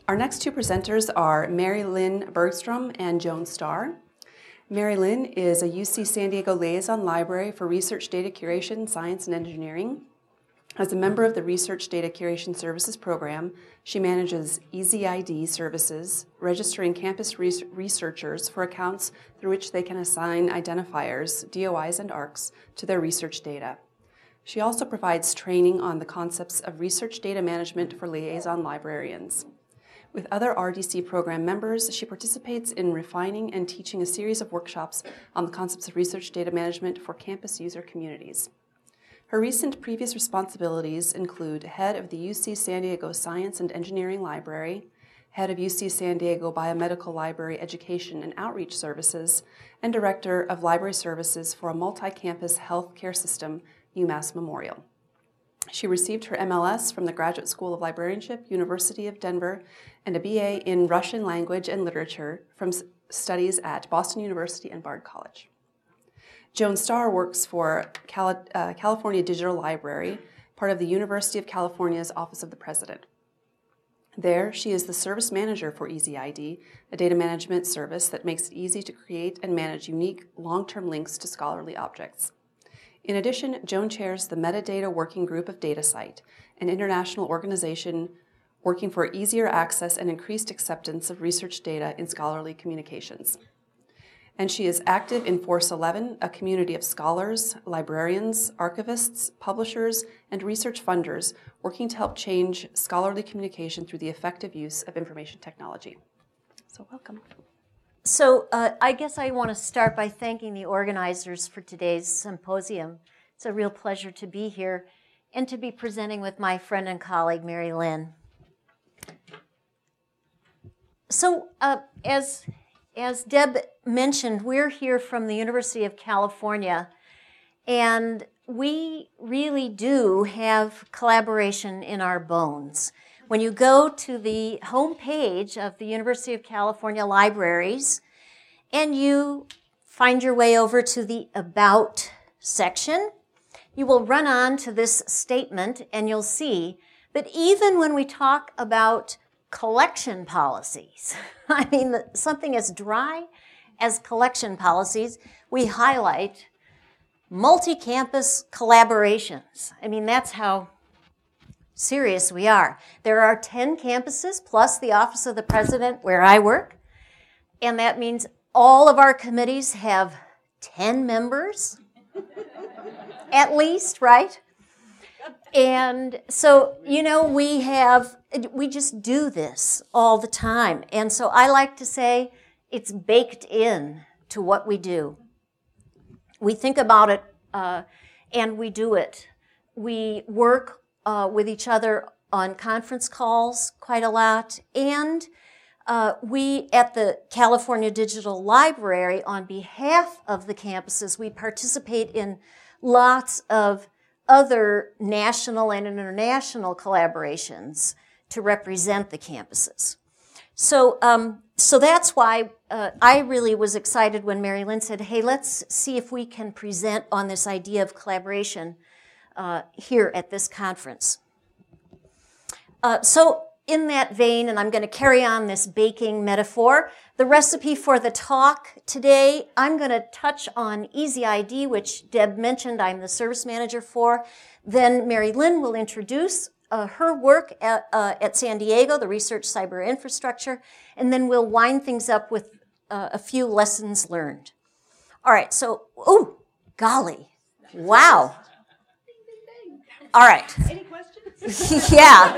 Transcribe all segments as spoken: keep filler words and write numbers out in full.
Our next two presenters are Mary Lynn Bergstrom and Joan Starr. Mary Lynn is a U C San Diego Liaison Library for Research Data Curation, Science, and Engineering. As a member of the Research Data Curation Services program, she manages E Z I D services, registering campus res- researchers for accounts through which they can assign identifiers, D O Is and A R Cs, to their research data. She also provides training on the concepts of research data management for liaison librarians. With other R D C program members, she participates in refining and teaching a series of workshops on the concepts of research data management for campus user communities. Her recent previous responsibilities include head of the U C San Diego Science and Engineering Library, head of U C San Diego Biomedical Library Education and Outreach Services, and director of library services for a multi-campus healthcare system, UMass Memorial. She received her M L S from the Graduate School of Librarianship, University of Denver, and a B A in Russian Language and Literature from studies at Boston University and Bard College. Joan Starr works for Cali- uh, California Digital Library, part of the University of California's Office of the President. There, she is the service manager for E Z I D, a data management service that makes it easy to create and manage unique long-term links to scholarly objects. In addition, Joan chairs the Metadata Working Group of DataCite, an international organization working for easier access and increased acceptance of research data in scholarly communications. And she is active in Force eleven, a community of scholars, librarians, archivists, publishers, and research funders working to help change scholarly communication through the effective use of information technology. So welcome. So uh, I guess I want to start by thanking the organizers for today's symposium. It's a real pleasure to be here and to be presenting with my friend and colleague, Mary Lynn. So uh, as, as Deb mentioned, we're here from the University of California, and we really do have collaboration in our bones. When you go to the homepage of the University of California Libraries and you find your way over to the About section, you will run on to this statement and you'll see that even when we talk about collection policies, I mean, something as dry as collection policies, we highlight multi-campus collaborations. I mean, that's how serious we are. There are ten campuses plus the Office of the President where I work, and that means all of our committees have ten members, at least, right? And so, you know, we have, we just do this all the time. And so I like to say it's baked in to what we do. We think about it, uh, and we do it. We work Uh, with each other on conference calls quite a lot. And uh, we at the California Digital Library, on behalf of the campuses, we participate in lots of other national and international collaborations to represent the campuses. So, um, so that's why uh, I really was excited when Mary Lynn said, hey, let's see if we can present on this idea of collaboration Uh, here at this conference. Uh, so in that vein, and I'm going to carry on this baking metaphor, the recipe for the talk today, I'm going to touch on E Z I D, which Deb mentioned I'm the service manager for. Then Mary Lynn will introduce uh, her work at, uh, at San Diego, the Research Cyber Infrastructure, and then we'll wind things up with uh, a few lessons learned. All right, so, oh, golly, wow. All right. Any questions? Yeah.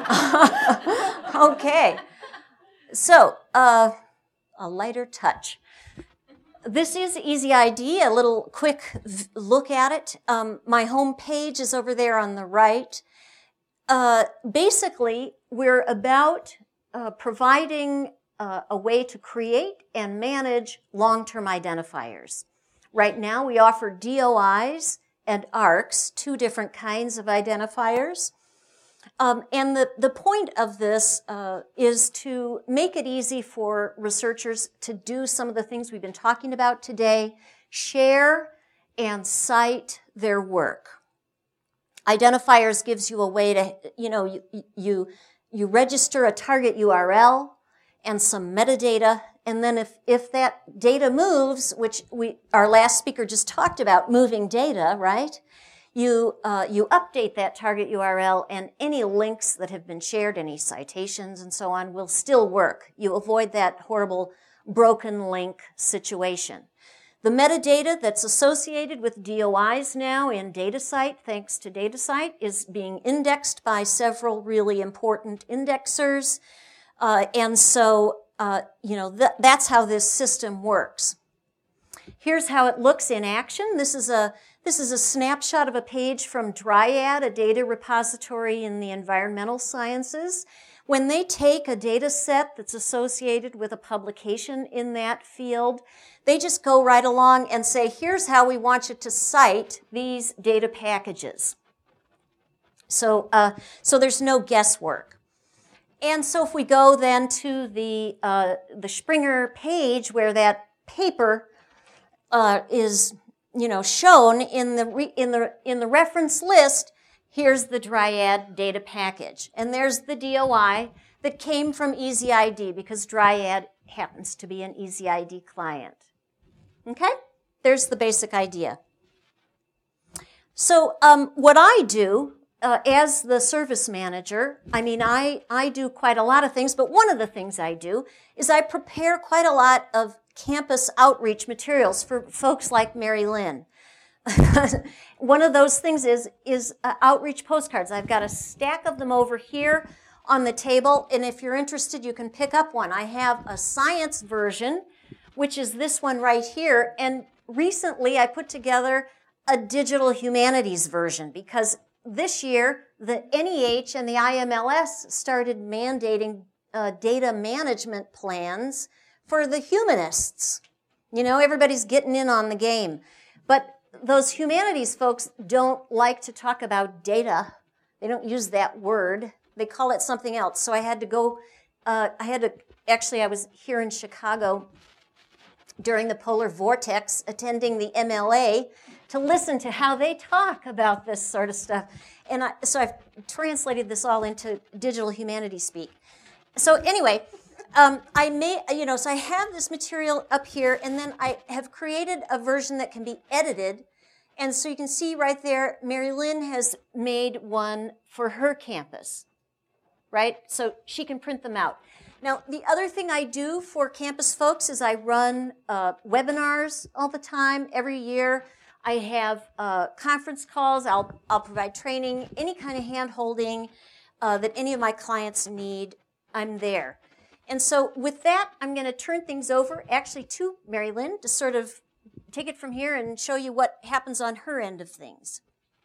Okay. So, uh, a lighter touch. This is E Z I D, a little quick v- look at it. Um, my home page is over there on the right. Uh, basically, we're about uh, providing uh, a way to create and manage long-term identifiers. Right now, we offer D O Is and A R Cs, two different kinds of identifiers. Um, and the, the point of this uh, is to make it easy for researchers to do some of the things we've been talking about today, share and cite their work. Identifiers gives you a way to, you know, you, you you register a target U R L and some metadata, and then if, if that data moves, which we our last speaker just talked about, moving data, right? You, uh, you update that target U R L, and any links that have been shared, any citations and so on, will still work. You avoid that horrible broken link situation. The metadata that's associated with D O Is now in DataCite, thanks to DataCite, is being indexed by several really important indexers. Uh, and so, uh, you know, th- that's how this system works. Here's how it looks in action. This is a This is a snapshot of a page from Dryad, a data repository in the environmental sciences. When they take a data set that's associated with a publication in that field, they just go right along and say, here's how we want you to cite these data packages. So, uh, so there's no guesswork. And so if we go then to the, uh, the Springer page where that paper uh, is you know, shown in the, re, in the, in the reference list, here's the Dryad data package. And there's the D O I that came from EasyID because Dryad happens to be an EasyID client. Okay? There's the basic idea. So um, what I do uh, as the service manager, I mean, I, I do quite a lot of things, but one of the things I do is I prepare quite a lot of campus outreach materials for folks like Mary Lynn. One of those things is, is uh, outreach postcards. I've got a stack of them over here on the table, and if you're interested, you can pick up one. I have a science version, which is this one right here, and recently I put together a digital humanities version because this year the N E H and the I M L S started mandating uh, data management plans for the humanists. You know, everybody's getting in on the game. But those humanities folks don't like to talk about data. They don't use that word. They call it something else. So I had to go, uh, I had to, actually I was here in Chicago during the polar vortex attending the M L A to listen to how they talk about this sort of stuff. And I, so I've translated this all into digital humanities speak. So anyway, Um, I may, you know, so I have this material up here, and then I have created a version that can be edited. And so you can see right there, Mary Lynn has made one for her campus, right? So she can print them out. Now, the other thing I do for campus folks is I run uh, webinars all the time, every year. I have uh, conference calls. I'll, I'll provide training, any kind of hand-holding uh, that any of my clients need, I'm there. And so with that, I'm going to turn things over actually to Mary Lynn to sort of take it from here and show you what happens on her end of things.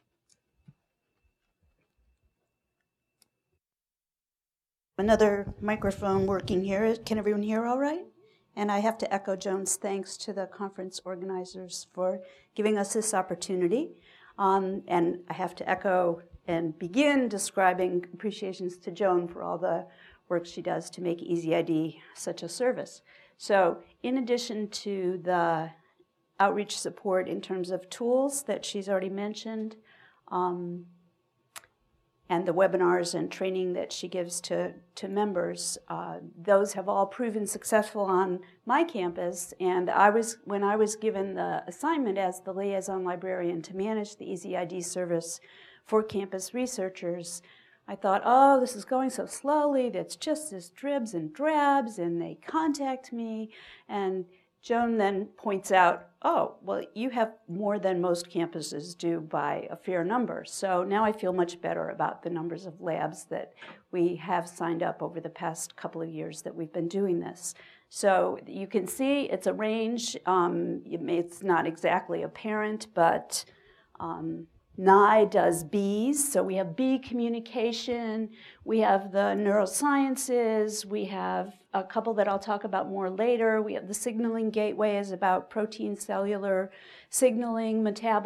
Another microphone working here. Can everyone hear all right? And I have to echo Joan's thanks to the conference organizers for giving us this opportunity. Um, and I have to echo and begin describing appreciations to Joan for all the work she does to make EasyID such a service. So in addition to the outreach support in terms of tools that she's already mentioned, um, and the webinars and training that she gives to, to members, uh, those have all proven successful on my campus. And I was, when I was given the assignment as the liaison librarian to manage the EasyID service for campus researchers, I thought, oh, this is going so slowly, that's just this dribs and drabs, and they contact me. And Joan then points out, oh, well, you have more than most campuses do by a fair number. So now I feel much better about the numbers of labs that we have signed up over the past couple of years that we've been doing this. So you can see it's a range. Um, it's not exactly apparent, but um, N I does bees, so we have bee communication, we have the neurosciences, we have a couple that I'll talk about more later. We have the signaling gateways about protein cellular signaling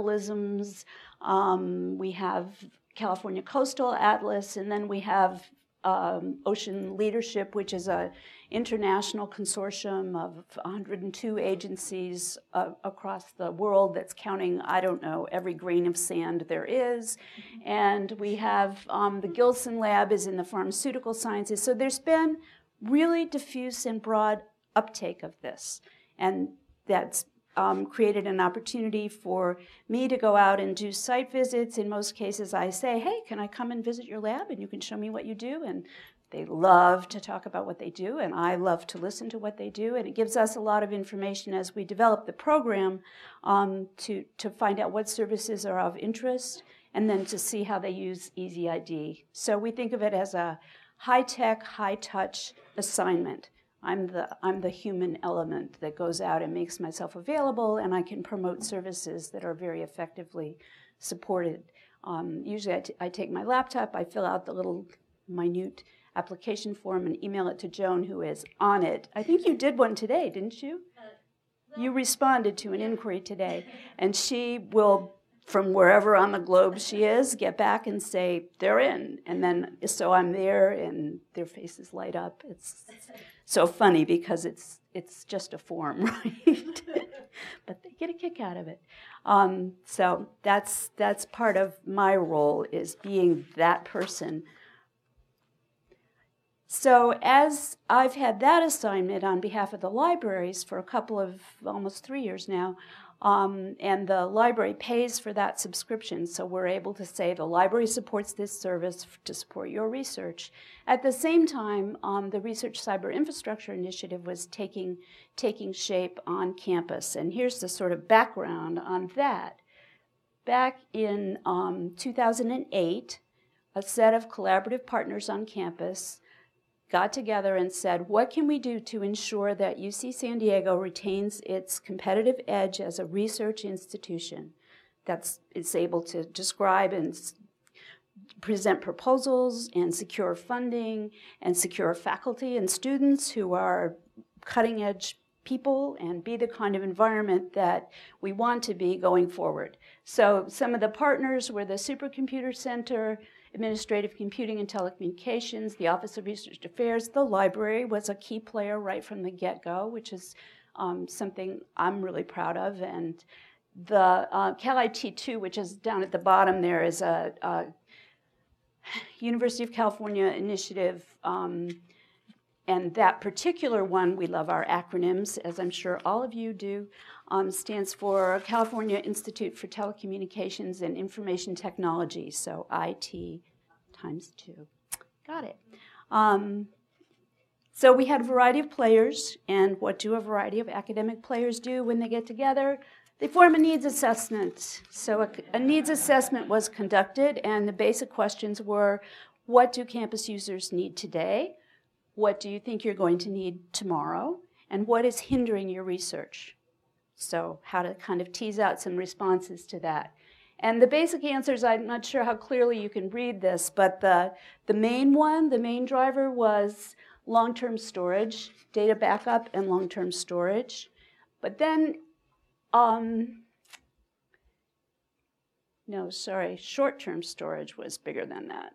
metabolisms. Um, we have California Coastal Atlas, and then we have um, Ocean Leadership, which is an international consortium of one hundred two agencies uh, across the world that's counting, I don't know, every grain of sand there is. And we have um, the Gilson Lab is in the pharmaceutical sciences. So there's been really diffuse and broad uptake of this. And that's um, created an opportunity for me to go out and do site visits. In most cases, I say, hey, can I come and visit your lab and you can show me what you do? And they love to talk about what they do, and I love to listen to what they do. And it gives us a lot of information as we develop the program um, to, to find out what services are of interest and then to see how they use Easy I D. So we think of it as a high-tech, high-touch assignment. I'm the, I'm the human element that goes out and makes myself available, and I can promote services that are very effectively supported. Um, usually I, t- I take my laptop, I fill out the little minute application form and email it to Joan, who is on it. I think you did one today, didn't you? You responded to an inquiry today, and she will, from wherever on the globe she is, get back and say, they're in. And then, so I'm there, and their faces light up. It's so funny because it's it's just a form, right? But they get a kick out of it. Um, so that's that's part of my role, is being that person. So as I've had that assignment on behalf of the libraries for a couple of, almost three years now, um, and the library pays for that subscription, so we're able to say the library supports this service to support your research. At the same time, um, the Research Cyber Infrastructure Initiative was taking, taking shape on campus, and here's the sort of background on that. Back in um, two thousand eight, a set of collaborative partners on campus got together and said, what can we do to ensure that U C San Diego retains its competitive edge as a research institution that's it's able to describe and present proposals and secure funding and secure faculty and students who are cutting edge people and be the kind of environment that we want to be going forward. So some of the partners were the Supercomputer Center, Administrative Computing and Telecommunications, the Office of Research Affairs. The library was a key player right from the get-go, which is um, something I'm really proud of. And the uh, Cal I T two, which is down at the bottom there, is a, a University of California initiative. Um, and that particular one, we love our acronyms, as I'm sure all of you do, um, stands for California Institute for Telecommunications and Information Technology, so I T times two. Got it. Um, so we had a variety of players, and what do a variety of academic players do when they get together? They form a needs assessment. So a, a needs assessment was conducted, and the basic questions were, what do campus users need today? What do you think you're going to need tomorrow? And what is hindering your research? So how to kind of tease out some responses to that. And the basic answers, I'm not sure how clearly you can read this, but the, the main one, the main driver was long-term storage, data backup and long-term storage. But then, um, no, sorry, short-term storage was bigger than that.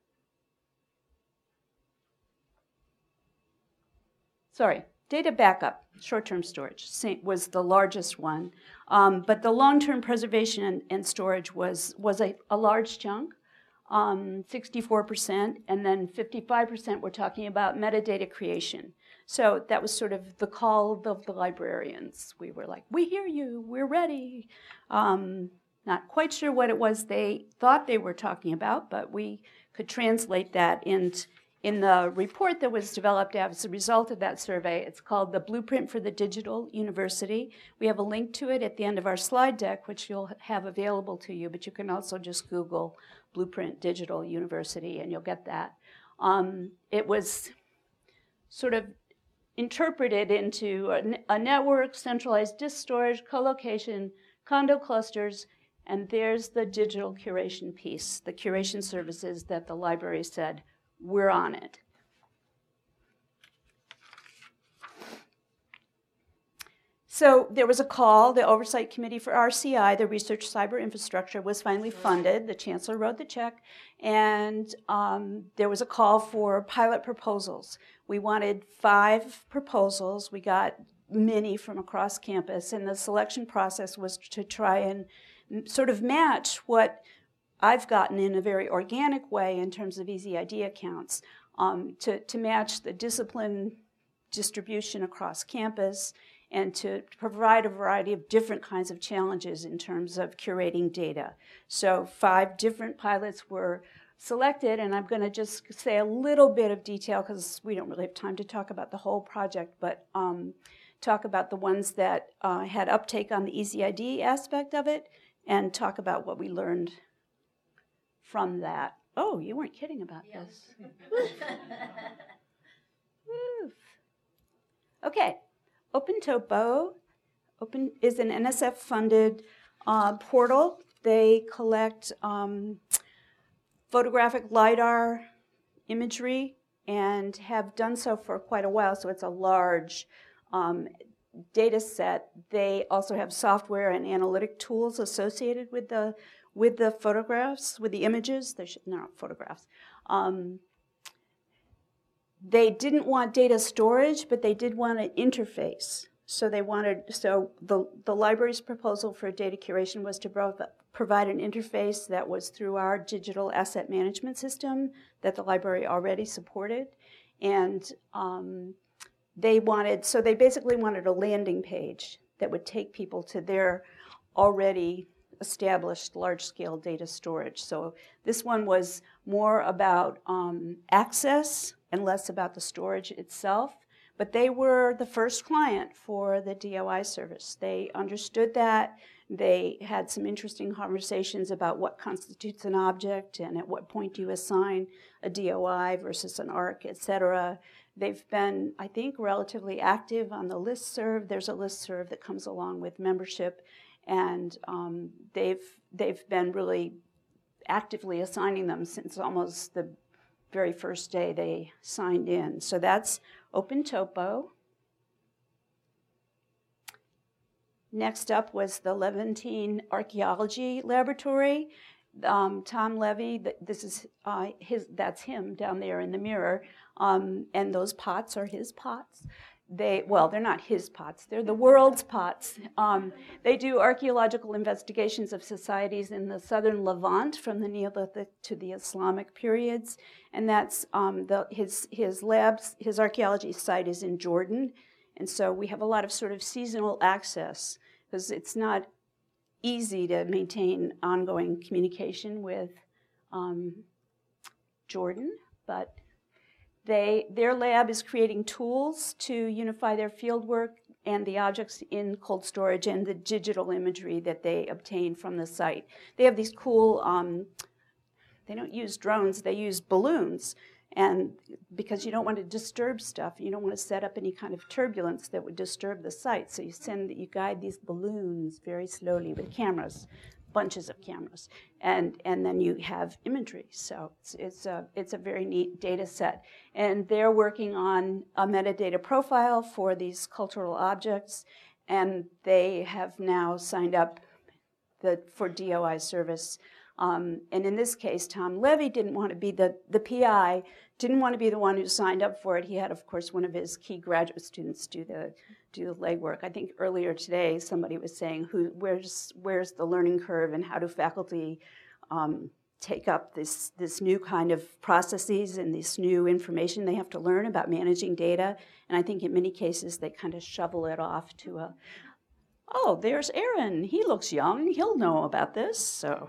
Sorry, data backup, short-term storage was the largest one. Um, but the long-term preservation and, and storage was, was a, a large chunk, um, sixty-four percent, and then fifty-five percent we're talking about metadata creation. So that was sort of the call of the librarians. We were like, we hear you, we're ready. Um, not quite sure what it was they thought they were talking about, but we could translate that into In the report that was developed as a result of that survey. It's called The Blueprint for the Digital University. We have a link to it at the end of our slide deck, which you'll have available to you, but you can also just Google Blueprint Digital University and you'll get that. Um, it was sort of interpreted into a, a network, centralized disk storage, co-location, condo clusters, and there's the digital curation piece, the curation services that the library said, we're on it. So there was a call. The Oversight Committee for R C I, the Research Cyber Infrastructure, was finally funded. The chancellor wrote the check, and um, there was a call for pilot proposals. We wanted five proposals. We got many from across campus, and the selection process was to try and sort of match what I've gotten in a very organic way in terms of easy idea counts, um, to, to match the discipline distribution across campus, and to provide a variety of different kinds of challenges in terms of curating data. So five different pilots were selected, and I'm going to just say a little bit of detail because we don't really have time to talk about the whole project, but um, talk about the ones that uh, had uptake on the Easy I D aspect of it, and talk about what we learned from that. Oh, you weren't kidding about yes. this. Woof. Okay. OpenTopo Open is an N S F-funded uh, portal. They collect um, photographic LiDAR imagery and have done so for quite a while, so it's a large um, data set. They also have software and analytic tools associated with the with the photographs, with the images. They're not photographs. Um, They didn't want data storage, but they did want an interface. So they wanted, so the, the library's proposal for data curation was to provide an interface that was through our digital asset management system that the library already supported. And um, they wanted, so they basically wanted a landing page that would take people to their already established large-scale data storage. So this one was more about um, access and less about the storage itself. But they were the first client for the D O I service. They understood that. They had some interesting conversations about what constitutes an object and at what point do you assign a D O I versus an A R C, et cetera. They've been, I think, relatively active on the listserv. There's a listserv that comes along with membership, and um, they've they've been really actively assigning them since almost the very first day they signed in. So that's OpenTopo. Next up was the Levantine Archaeology Laboratory. Um, Tom Levy, this is uh, his. That's him down there in the mirror, um, and those pots are his pots. They well, they're not his pots; they're the world's pots. Um, they do archaeological investigations of societies in the southern Levant from the Neolithic to the Islamic periods, and that's um, the, his his labs. His archaeology site is in Jordan, and so we have a lot of sort of seasonal access because it's not easy to maintain ongoing communication with um, Jordan, but. They, their lab is creating tools to unify their fieldwork and the objects in cold storage and the digital imagery that they obtain from the site. They have these cool, um, they don't use drones, they use balloons. And because you don't want to disturb stuff, you don't want to set up any kind of turbulence that would disturb the site. So you send, you guide these balloons very slowly with cameras. Bunches of cameras, and and then you have imagery. So it's it's a it's a very neat data set, and they're working on a metadata profile for these cultural objects, and they have now signed up the for D O I service. Um, and in this case, Tom Levy didn't want to be the the P I, didn't want to be the one who signed up for it. He had, of course, one of his key graduate students do the do the legwork. I think earlier today somebody was saying, "Who, where's where's the learning curve, and how do faculty um, take up this this new kind of processes and this new information they have to learn about managing data?" And I think in many cases they kind of shovel it off to a, "Oh, there's Aaron. He looks young. He'll know about this." So.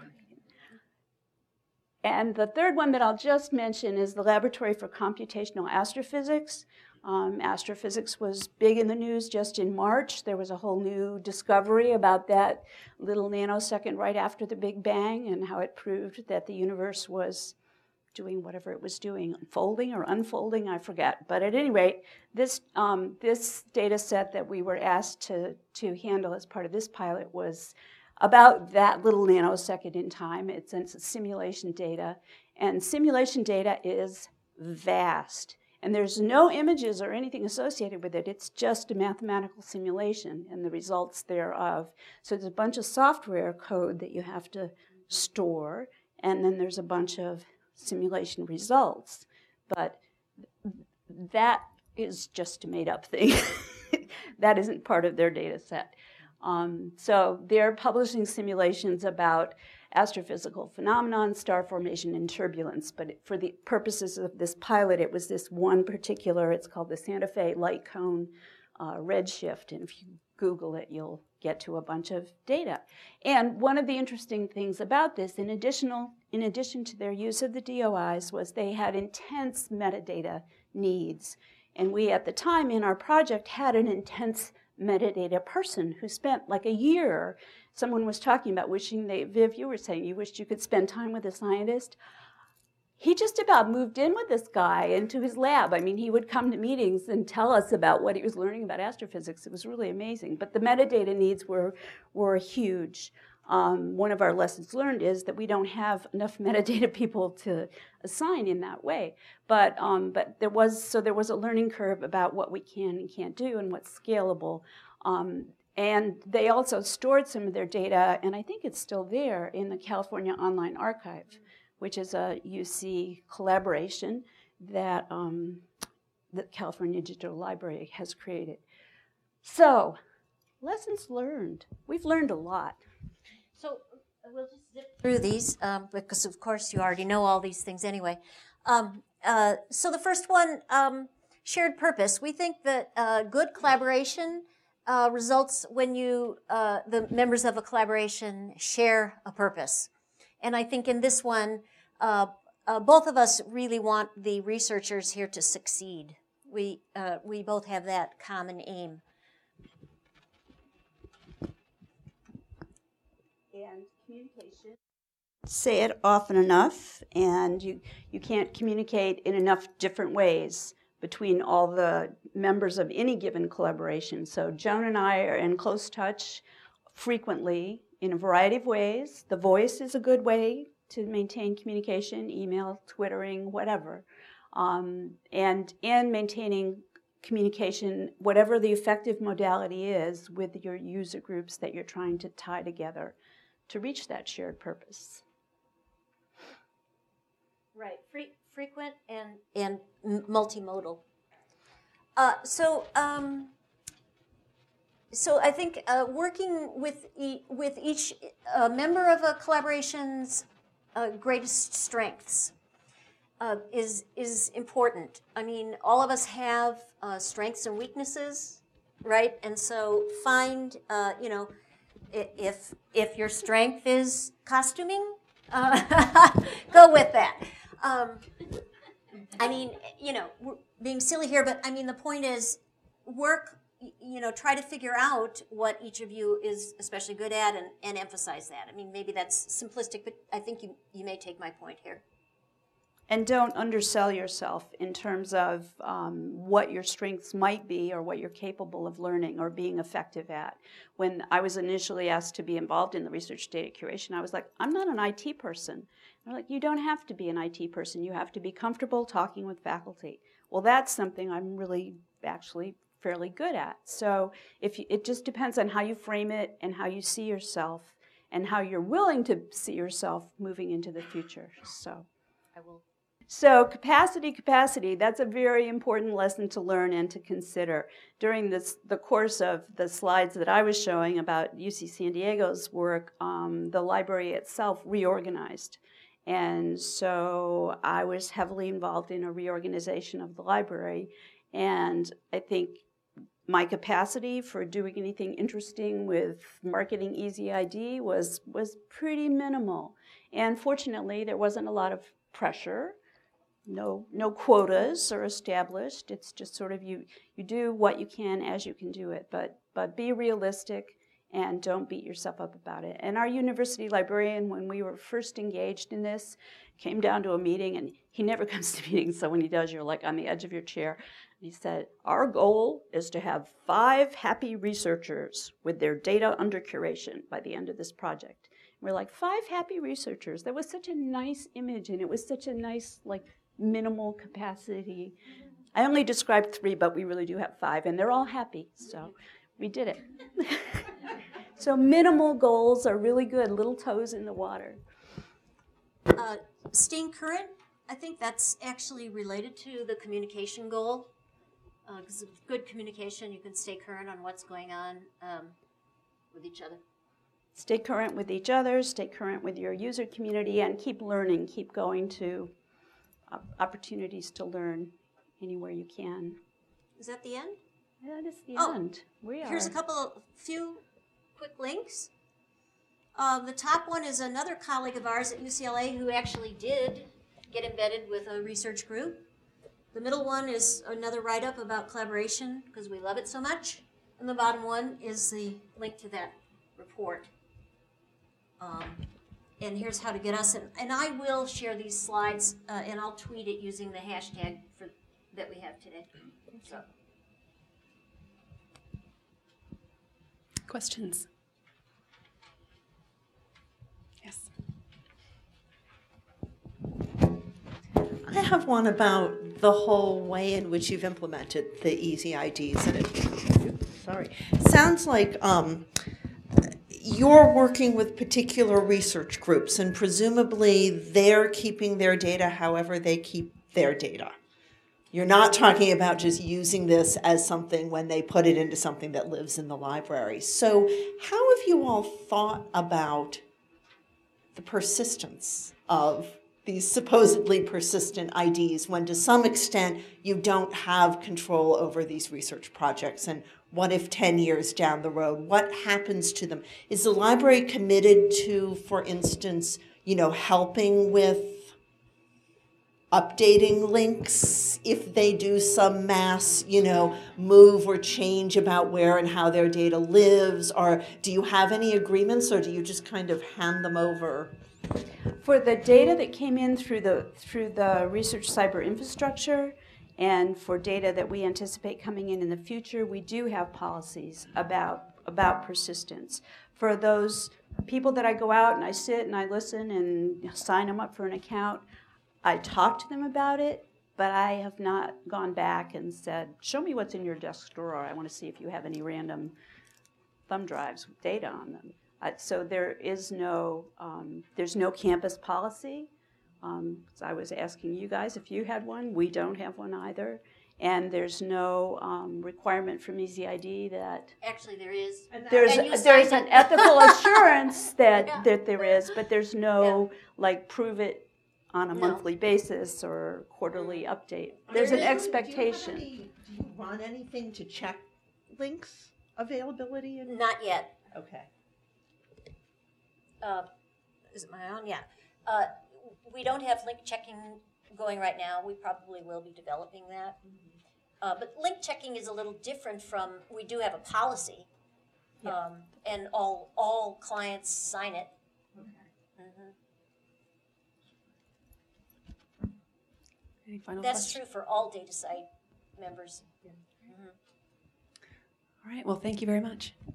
And the third one that I'll just mention is the Laboratory for Computational Astrophysics. Um, astrophysics was big in the news just in March. There was a whole new discovery about that little nanosecond right after the Big Bang and how it proved that the universe was doing whatever it was doing, unfolding or unfolding, I forget. But at any rate, this, um, this data set that we were asked to, to handle as part of this pilot was about that little nanosecond in time. It's, it's simulation data, and simulation data is vast. And there's no images or anything associated with it. It's just a mathematical simulation and the results thereof. So there's a bunch of software code that you have to store, and then there's a bunch of simulation results. But that is just a made-up thing. That isn't part of their data set. Um, so they're publishing simulations about astrophysical phenomenon, star formation, and turbulence. But for the purposes of this pilot, it was this one particular, it's called the Santa Fe Light Cone uh, Redshift. And if you Google it, you'll get to a bunch of data. And one of the interesting things about this, in, additional, in addition to their use of the D O Is, was they had intense metadata needs. And we, at the time in our project, had an intense metadata person who spent like a year. Someone was talking about wishing they, Viv, you were saying you wished you could spend time with a scientist. He just about moved in with this guy into his lab. I mean, he would come to meetings and tell us about what he was learning about astrophysics. It was really amazing. But the metadata needs were, were huge. Um, one of our lessons learned is that we don't have enough metadata people to assign in that way. But, um, but there was, so there was a learning curve about what we can and can't do and what's scalable. Um, and they also stored some of their data, and I think it's still there, in the California Online Archive, which is a U C collaboration that um, the California Digital Library has created. So, lessons learned. We've learned a lot. So we'll just zip through these um, because, of course, you already know all these things anyway. Um, uh, so the first one, um, shared purpose. We think that uh, good collaboration uh, results when you, uh, the members of a collaboration share a purpose. And I think in this one, uh, uh, both of us really want the researchers here to succeed. We, uh, we both have that common aim. And communication. Say it often enough, and you, you can't communicate in enough different ways between all the members of any given collaboration. So Joan and I are in close touch frequently in a variety of ways. The voice is a good way to maintain communication, email, twittering, whatever. Um, and, and maintaining communication, whatever the effective modality is, with your user groups that you're trying to tie together to reach that shared purpose. Right, Fre- frequent and, and multimodal. Uh, so, um, so I think uh, working with e- with each uh, member of a collaboration's uh, greatest strengths uh, is is important. I mean, all of us have uh, strengths and weaknesses, right? And so find, uh, you know, if if your strength is costuming, uh, go with that. Um, I mean, you know, we're being silly here, but I mean, the point is, work, you know, try to figure out what each of you is especially good at and, and emphasize that. I mean, maybe that's simplistic, but I think you, you may take my point here. And don't undersell yourself in terms of um, what your strengths might be or what you're capable of learning or being effective at. When I was initially asked to be involved in the research data curation, I was like, I'm not an I T person. They're like, you don't have to be an I T person. You have to be comfortable talking with faculty. Well, that's something I'm really actually fairly good at. So if you, it just depends on how you frame it and how you see yourself and how you're willing to see yourself moving into the future. So I will. So capacity, capacity, that's a very important lesson to learn and to consider. During this, the course of the slides that I was showing about U C San Diego's work, um, the library itself reorganized. And so I was heavily involved in a reorganization of the library. And I think my capacity for doing anything interesting with marketing E Z I D was, was pretty minimal. And fortunately, there wasn't a lot of pressure. No, no quotas are established. It's just sort of you, you do what you can as you can do it, but, but be realistic and don't beat yourself up about it. And our university librarian, when we were first engaged in this, came down to a meeting, and he never comes to meetings, so when he does, you're like on the edge of your chair. And he said, our goal is to have five happy researchers with their data under curation by the end of this project. And we're like, five happy researchers? That was such a nice image, and it was such a nice, like, minimal capacity I only described three, but we really do have five, and they're all happy, so we did it. So minimal goals are really good, little toes in the water. Uh, staying current, I think that's actually related to the communication goal. Because uh, with good communication, you can stay current on what's going on um, with each other. Stay current with each other, stay current with your user community, and keep learning, keep going to uh, opportunities to learn anywhere you can. Is that the end? That is the oh, end. We are. Here's a couple of few quick links. Uh, the top one is another colleague of ours at U C L A who actually did get embedded with a research group. The middle one is another write-up about collaboration because we love it so much. And the bottom one is the link to that report. Um, and here's how to get us. And, and I will share these slides uh, and I'll tweet it using the hashtag for, that we have today. So. Questions? Yes. I have one about the whole way in which you've implemented the Easy I Ds. And it, sorry, sounds like um, you're working with particular research groups, and presumably they're keeping their data however they keep their data. You're not talking about just using this as something when they put it into something that lives in the library. So how have you all thought about the persistence of these supposedly persistent I Ds when to some extent you don't have control over these research projects? And what if ten years down the road, what happens to them? Is the library committed to, for instance, you know, helping with updating links if they do some mass, you know, move or change about where and how their data lives? Or do you have any agreements, or do you just kind of hand them over? For the data that came in through the through the research cyber infrastructure, and for data that we anticipate coming in in the future, we do have policies about about persistence. For those people that I go out and I sit and I listen and sign them up for an account, I talk to them about it, but I have not gone back and said, show me what's in your desk drawer. I want to see if you have any random thumb drives with data on them. Uh, so there is no, um, there's no campus policy. Um, so I was asking you guys if you had one. We don't have one either. And there's no um, requirement from Easy I D that... Actually, there is. There's, and there's an ethical assurance that, yeah. that there is, but there's no, yeah. like, prove it on a no. monthly basis or quarterly update. There's an expectation. Do you, any, do you run anything to check links availability? And... Not yet. Okay. Uh, is it my own? Yeah. Uh, we don't have link checking going right now. We probably will be developing that. Mm-hmm. uh, but link checking is a little different from, we do have a policy, yeah. um, and all all clients sign it. Okay. Mm-hmm. Any final That's questions? true for all DataCite members. Yeah. Mm-hmm. All right. Well, thank you very much.